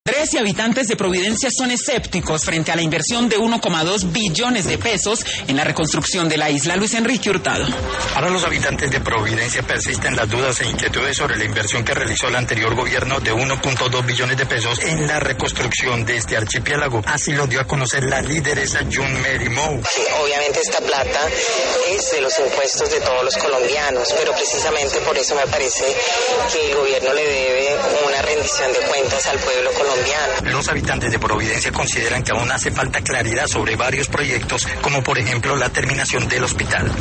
Y habitantes de Providencia son escépticos frente a la inversión de 1,2 billones de pesos en la reconstrucción de la isla. Luis Enrique Hurtado. Para los habitantes de Providencia persisten las dudas e inquietudes sobre la inversión que realizó el anterior gobierno de 1,2 billones de pesos en la reconstrucción de este archipiélago. Así lo dio a conocer la lideresa June Mary Moe. Sí, obviamente esta plata es de los impuestos de todos los colombianos, pero precisamente por eso me parece que el gobierno le debe una rendición de cuentas al pueblo colombiano. Los habitantes de Providencia consideran que aún hace falta claridad sobre varios proyectos, como por ejemplo la terminación del hospital.